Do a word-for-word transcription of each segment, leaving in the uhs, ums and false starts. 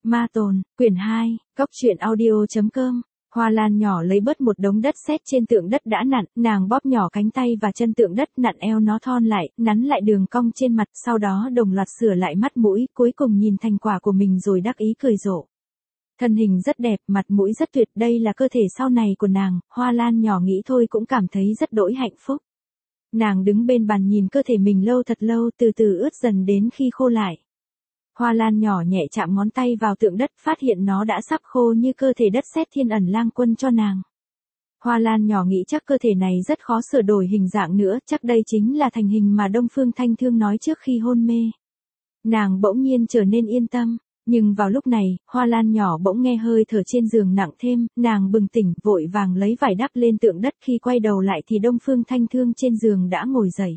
Ma Tồn, quyển hai, Cóc truyện audio chấm com. Hoa Lan nhỏ lấy bớt một đống đất sét trên tượng đất đã nặn, nàng bóp nhỏ cánh tay và chân tượng đất, nặn eo nó thon lại, nắn lại đường cong trên mặt, sau đó đồng loạt sửa lại mắt mũi, cuối cùng nhìn thành quả của mình rồi đắc ý cười rộ. Thân hình rất đẹp, mặt mũi rất tuyệt, đây là cơ thể sau này của nàng, Hoa Lan nhỏ nghĩ thôi cũng cảm thấy rất đỗi hạnh phúc. Nàng đứng bên bàn nhìn cơ thể mình lâu thật lâu, từ từ ướt dần đến khi khô lại. Hoa Lan nhỏ nhẹ chạm ngón tay vào tượng đất, phát hiện nó đã sắp khô như cơ thể đất sét Thiên Ẩn Lang Quân cho nàng. Hoa Lan nhỏ nghĩ chắc cơ thể này rất khó sửa đổi hình dạng nữa, chắc đây chính là thành hình mà Đông Phương Thanh Thương nói trước khi hôn mê. Nàng bỗng nhiên trở nên yên tâm, nhưng vào lúc này, Hoa Lan nhỏ bỗng nghe hơi thở trên giường nặng thêm, nàng bừng tỉnh, vội vàng lấy vải đắp lên tượng đất, khi quay đầu lại thì Đông Phương Thanh Thương trên giường đã ngồi dậy.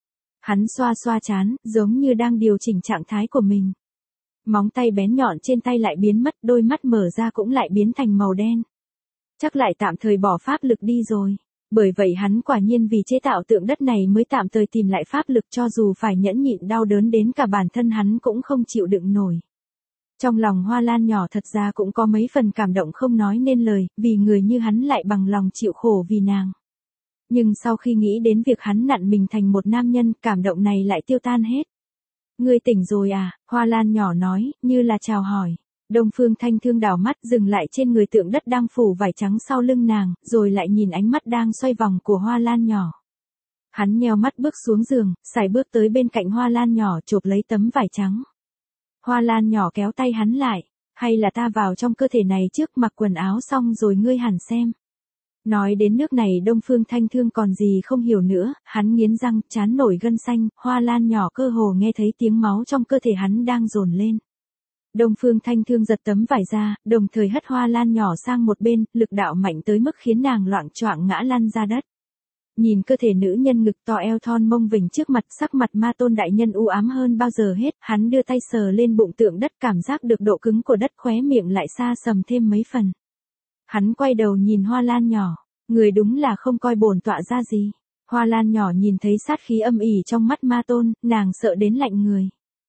Hắn xoa xoa trán, giống như đang điều chỉnh trạng thái của mình. Móng tay bén nhọn trên tay lại biến mất, đôi mắt mở ra cũng lại biến thành màu đen. Chắc lại tạm thời bỏ pháp lực đi rồi. Bởi vậy hắn quả nhiên vì chế tạo tượng đất này mới tạm thời tìm lại pháp lực, cho dù phải nhẫn nhịn đau đớn đến cả bản thân hắn cũng không chịu đựng nổi. Trong lòng Hoa Lan nhỏ thật ra cũng có mấy phần cảm động không nói nên lời, vì người như hắn lại bằng lòng chịu khổ vì nàng. Nhưng sau khi nghĩ đến việc hắn nặn mình thành một nam nhân, cảm động này lại tiêu tan hết. Ngươi tỉnh rồi à, Hoa Lan nhỏ nói, như là chào hỏi. Đông Phương Thanh Thương đảo mắt dừng lại trên người tượng đất đang phủ vải trắng sau lưng nàng, rồi lại nhìn ánh mắt đang xoay vòng của Hoa Lan nhỏ. Hắn nheo mắt bước xuống giường, sải bước tới bên cạnh Hoa Lan nhỏ chộp lấy tấm vải trắng. Hoa Lan nhỏ kéo tay hắn lại, hay là ta vào trong cơ thể này trước, mặc quần áo xong rồi ngươi hẳn xem. Nói đến nước này Đông Phương Thanh Thương còn gì không hiểu nữa, hắn nghiến răng, trán nổi gân xanh, Hoa Lan nhỏ cơ hồ nghe thấy tiếng máu trong cơ thể hắn đang dồn lên. Đông Phương Thanh Thương giật tấm vải ra, đồng thời hất Hoa Lan nhỏ sang một bên, lực đạo mạnh tới mức khiến nàng loạng choạng ngã lăn ra đất. Nhìn cơ thể nữ nhân ngực to eo thon mông vỉnh trước mặt, sắc mặt Ma Tôn đại nhân u ám hơn bao giờ hết, hắn đưa tay sờ lên bụng tượng đất, cảm giác được độ cứng của đất, khóe miệng lại xa sầm thêm mấy phần. Hắn quay đầu nhìn Hoa Lan nhỏ, người đúng là không coi bổn tọa ra gì. Hoa Lan nhỏ nhìn thấy sát khí âm ỉ trong mắt Ma Tôn, nàng sợ đến lạnh người.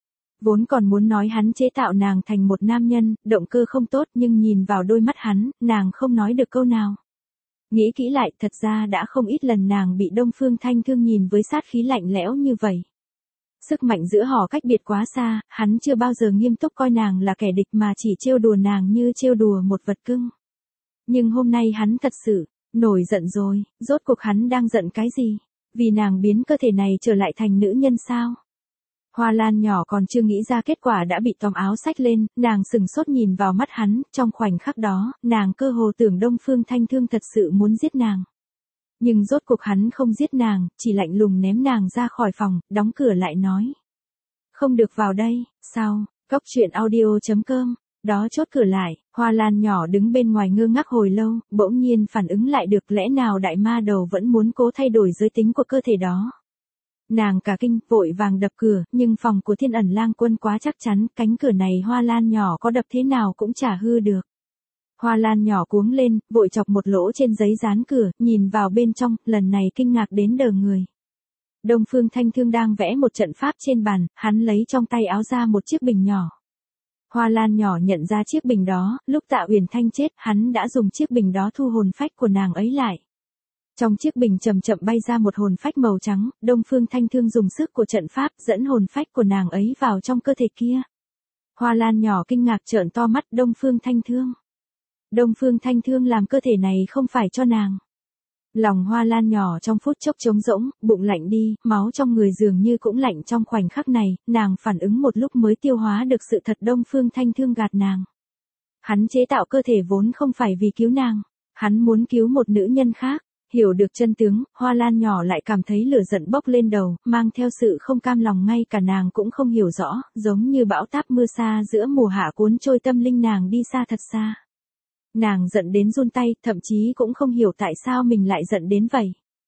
Vốn còn muốn nói hắn chế tạo nàng thành một nam nhân, động cơ không tốt, nhưng nhìn vào đôi mắt hắn, nàng không nói được câu nào. Nghĩ kỹ lại, thật ra đã không ít lần nàng bị Đông Phương Thanh Thương nhìn với sát khí lạnh lẽo như vậy. Sức mạnh giữa họ cách biệt quá xa, hắn chưa bao giờ nghiêm túc coi nàng là kẻ địch mà chỉ trêu đùa nàng như trêu đùa một vật cưng. Nhưng hôm nay hắn thật sự nổi giận rồi, rốt cuộc hắn đang giận cái gì? Vì nàng biến cơ thể này trở lại thành nữ nhân sao? Hoa Lan nhỏ còn chưa nghĩ ra kết quả đã bị tóm áo xách lên, nàng sừng sốt nhìn vào mắt hắn, trong khoảnh khắc đó, nàng cơ hồ tưởng Đông Phương Thanh Thương thật sự muốn giết nàng. Nhưng rốt cuộc hắn không giết nàng, chỉ lạnh lùng ném nàng ra khỏi phòng, đóng cửa lại nói. Không được vào đây, sao? Cóc truyện audio chấm com. Đó chốt cửa lại, Hoa Lan nhỏ đứng bên ngoài ngơ ngác hồi lâu, bỗng nhiên phản ứng lại được, lẽ nào đại ma đầu vẫn muốn cố thay đổi giới tính của cơ thể đó. Nàng cả kinh, vội vàng đập cửa, nhưng phòng của Thiên Ẩn Lang Quân quá chắc chắn, cánh cửa này Hoa Lan nhỏ có đập thế nào cũng chả hư được. Hoa Lan nhỏ cuống lên, vội chọc một lỗ trên giấy dán cửa, nhìn vào bên trong, lần này kinh ngạc đến đờ người. Đông Phương Thanh Thương đang vẽ một trận pháp trên bàn, hắn lấy trong tay áo ra một chiếc bình nhỏ. Hoa Lan nhỏ nhận ra chiếc bình đó, lúc Tạ Uyển Thanh chết, hắn đã dùng chiếc bình đó thu hồn phách của nàng ấy lại. Trong chiếc bình chậm chậm bay ra một hồn phách màu trắng, Đông Phương Thanh Thương dùng sức của trận pháp dẫn hồn phách của nàng ấy vào trong cơ thể kia. Hoa Lan nhỏ kinh ngạc trợn to mắt, Đông Phương Thanh Thương. Đông Phương Thanh Thương làm cơ thể này không phải cho nàng. Lòng Hoa Lan nhỏ trong phút chốc trống rỗng, bụng lạnh đi, máu trong người dường như cũng lạnh trong khoảnh khắc này, nàng phản ứng một lúc mới tiêu hóa được sự thật Đông Phương Thanh Thương gạt nàng. Hắn chế tạo cơ thể vốn không phải vì cứu nàng, hắn muốn cứu một nữ nhân khác. Hiểu được chân tướng, Hoa Lan nhỏ lại cảm thấy lửa giận bốc lên đầu, mang theo sự không cam lòng ngay cả nàng cũng không hiểu rõ, giống như bão táp mưa xa giữa mùa hạ cuốn trôi tâm linh nàng đi xa thật xa. Nàng giận đến run tay, thậm chí cũng không hiểu tại sao mình lại giận đến vậy.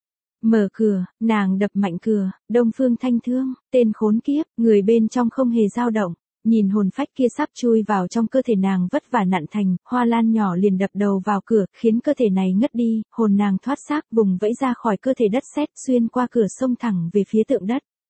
Mở cửa, nàng đập mạnh cửa, Đông Phương Thanh Thương, tên khốn kiếp, người bên trong không hề dao động. Nhìn hồn phách kia sắp chui vào trong cơ thể nàng vất vả nặn thành, Hoa Lan nhỏ liền đập đầu vào cửa, khiến cơ thể này ngất đi, hồn nàng thoát xác, vùng vẫy ra khỏi cơ thể đất sét, xuyên qua cửa sông thẳng về phía tượng đất.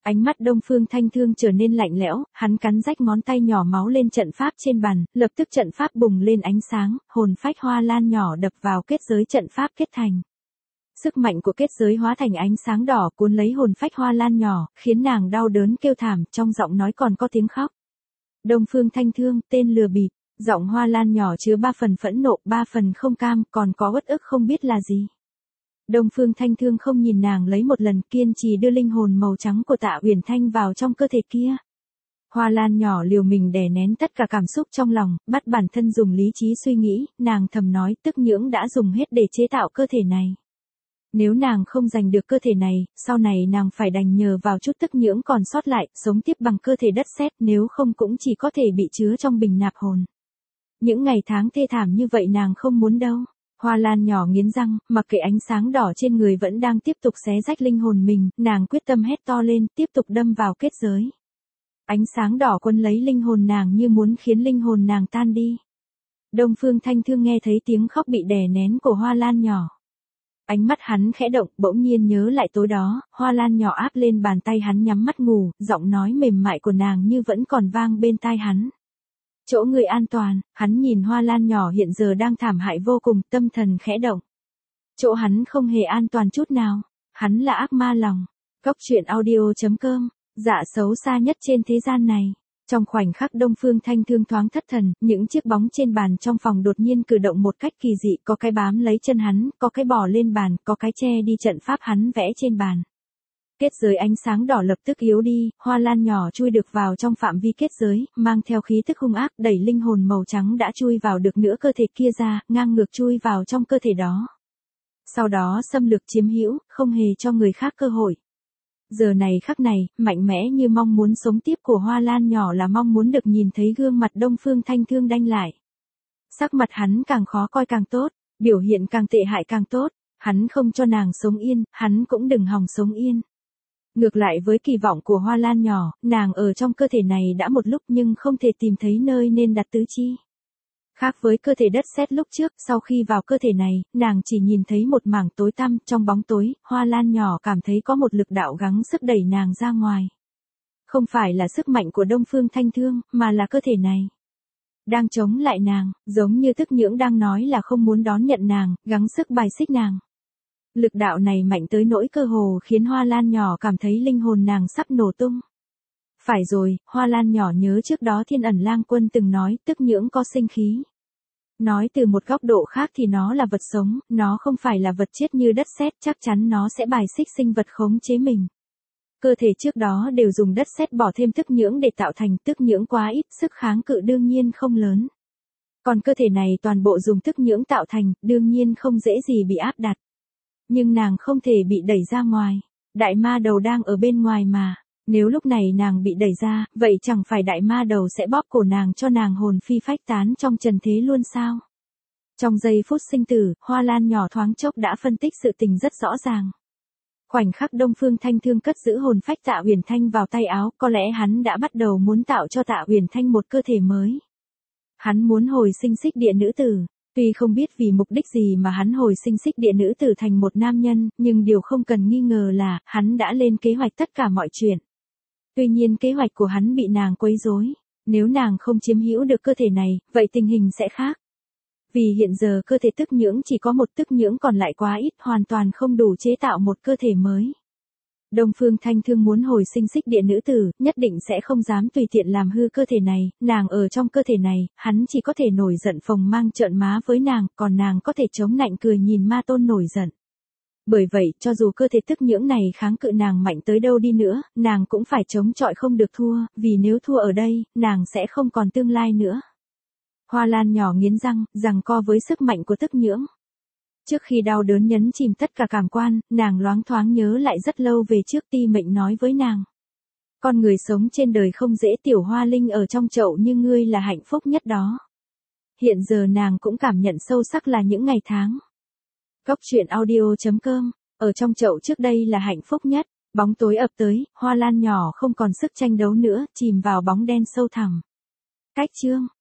Ánh mắt Đông Phương Thanh Thương trở nên lạnh lẽo, hắn cắn rách ngón tay nhỏ máu lên trận pháp trên bàn, lập tức trận pháp bùng lên ánh sáng, hồn phách hoa lan nhỏ đập vào kết giới trận pháp kết thành. Sức mạnh của kết giới hóa thành ánh sáng đỏ cuốn lấy hồn phách hoa lan nhỏ, khiến nàng đau đớn kêu thảm, trong giọng nói còn có tiếng khóc. Đông Phương Thanh Thương, tên lừa bịp, giọng hoa lan nhỏ chứa ba phần phẫn nộ, ba phần không cam, còn có uất ức không biết là gì. Đông Phương Thanh Thương không nhìn nàng lấy một lần, kiên trì đưa linh hồn màu trắng của Tạ Uyển Thanh vào trong cơ thể kia. Hoa lan nhỏ liều mình đè nén tất cả cảm xúc trong lòng, bắt bản thân dùng lý trí suy nghĩ, nàng thầm nói tức nhưỡng đã dùng hết để chế tạo cơ thể này. Nếu nàng không giành được cơ thể này, sau này nàng phải đành nhờ vào chút tức nhưỡng còn sót lại, sống tiếp bằng cơ thể đất sét, nếu không cũng chỉ có thể bị chứa trong bình nạp hồn. Những ngày tháng thê thảm như vậy nàng không muốn đâu. Hoa lan nhỏ nghiến răng, mặc kệ ánh sáng đỏ trên người vẫn đang tiếp tục xé rách linh hồn mình, nàng quyết tâm hét to lên, tiếp tục đâm vào kết giới. Ánh sáng đỏ quấn lấy linh hồn nàng như muốn khiến linh hồn nàng tan đi. Đông Phương Thanh Thương nghe thấy tiếng khóc bị đè nén của hoa lan nhỏ. Ánh mắt hắn khẽ động, bỗng nhiên nhớ lại tối đó, hoa lan nhỏ áp lên bàn tay hắn nhắm mắt ngủ, giọng nói mềm mại của nàng như vẫn còn vang bên tai hắn. Chỗ người an toàn, hắn nhìn hoa lan nhỏ hiện giờ đang thảm hại vô cùng, tâm thần khẽ động. Chỗ hắn không hề an toàn chút nào, hắn là ác ma lòng. Cốc truyện audio chấm com, dạ xấu xa nhất trên thế gian này. Trong khoảnh khắc Đông Phương Thanh Thương thoáng thất thần, những chiếc bóng trên bàn trong phòng đột nhiên cử động một cách kỳ dị, có cái bám lấy chân hắn, có cái bò lên bàn, có cái che đi trận pháp hắn vẽ trên bàn. Kết giới ánh sáng đỏ lập tức yếu đi, hoa lan nhỏ chui được vào trong phạm vi kết giới, mang theo khí tức hung ác, đẩy linh hồn màu trắng đã chui vào được nửa cơ thể kia ra, ngang ngược chui vào trong cơ thể đó. Sau đó xâm lược chiếm hữu, không hề cho người khác cơ hội. Giờ này khắc này, mạnh mẽ như mong muốn sống tiếp của hoa lan nhỏ là mong muốn được nhìn thấy gương mặt Đông Phương Thanh Thương đanh lại. Sắc mặt hắn càng khó coi càng tốt, biểu hiện càng tệ hại càng tốt, hắn không cho nàng sống yên, hắn cũng đừng hòng sống yên. Ngược lại với kỳ vọng của hoa lan nhỏ, nàng ở trong cơ thể này đã một lúc nhưng không thể tìm thấy nơi nên đặt tứ chi. Khác với cơ thể đất sét lúc trước, sau khi vào cơ thể này, nàng chỉ nhìn thấy một mảng tối tăm, trong bóng tối, hoa lan nhỏ cảm thấy có một lực đạo gắng sức đẩy nàng ra ngoài. Không phải là sức mạnh của Đông Phương Thanh Thương, mà là cơ thể này. Đang chống lại nàng, giống như tức nhưỡng đang nói là không muốn đón nhận nàng, gắng sức bài xích nàng. Lực đạo này mạnh tới nỗi cơ hồ khiến hoa lan nhỏ cảm thấy linh hồn nàng sắp nổ tung. Phải rồi, hoa lan nhỏ nhớ trước đó Thiên Ẩn Lang Quân từng nói tức nhưỡng có sinh khí. Nói từ một góc độ khác thì nó là vật sống, nó không phải là vật chết như đất sét, chắc chắn nó sẽ bài xích sinh vật khống chế mình. Cơ thể trước đó đều dùng đất sét bỏ thêm tức nhưỡng để tạo thành, tức nhưỡng quá ít, sức kháng cự đương nhiên không lớn. Còn cơ thể này toàn bộ dùng tức nhưỡng tạo thành, đương nhiên không dễ gì bị áp đặt. Nhưng nàng không thể bị đẩy ra ngoài. Đại ma đầu đang ở bên ngoài mà. Nếu lúc này nàng bị đẩy ra, vậy chẳng phải đại ma đầu sẽ bóp cổ nàng cho nàng hồn phi phách tán trong trần thế luôn sao? Trong giây phút sinh tử, hoa lan nhỏ thoáng chốc đã phân tích sự tình rất rõ ràng. Khoảnh khắc Đông Phương Thanh Thương cất giữ hồn phách Tạ Uyển Thanh vào tay áo, có lẽ hắn đã bắt đầu muốn tạo cho Tạ Uyển Thanh một cơ thể mới. Hắn muốn hồi sinh xích địa nữ tử. Tuy không biết vì mục đích gì mà hắn hồi sinh xích địa nữ tử thành một nam nhân, nhưng điều không cần nghi ngờ là, hắn đã lên kế hoạch tất cả mọi chuyện. Tuy nhiên kế hoạch của hắn bị nàng quấy rối. Nếu nàng không chiếm hữu được cơ thể này, vậy tình hình sẽ khác. Vì hiện giờ cơ thể tức nhưỡng chỉ có một tức nhưỡng còn lại quá ít, hoàn toàn không đủ chế tạo một cơ thể mới. Đông Phương Thanh Thương muốn hồi sinh xích địa nữ tử, nhất định sẽ không dám tùy tiện làm hư cơ thể này, nàng ở trong cơ thể này, hắn chỉ có thể nổi giận phồng mang trợn má với nàng, còn nàng có thể chống nạnh cười nhìn ma tôn nổi giận. Bởi vậy, cho dù cơ thể tức nhưỡng này kháng cự nàng mạnh tới đâu đi nữa, nàng cũng phải chống chọi không được thua, vì nếu thua ở đây, nàng sẽ không còn tương lai nữa. Hoa lan nhỏ nghiến răng, giằng co với sức mạnh của tức nhưỡng. Trước khi đau đớn nhấn chìm tất cả cảm quan, nàng loáng thoáng nhớ lại rất lâu về trước Ti Mệnh nói với nàng. Con người sống trên đời không dễ, tiểu hoa linh ở trong chậu như ngươi là hạnh phúc nhất đó. Hiện giờ nàng cũng cảm nhận sâu sắc là những ngày tháng. Cốc truyện audio chấm com, ở trong chậu trước đây là hạnh phúc nhất, bóng tối ập tới, hoa lan nhỏ không còn sức tranh đấu nữa, chìm vào bóng đen sâu thẳm. Cách chương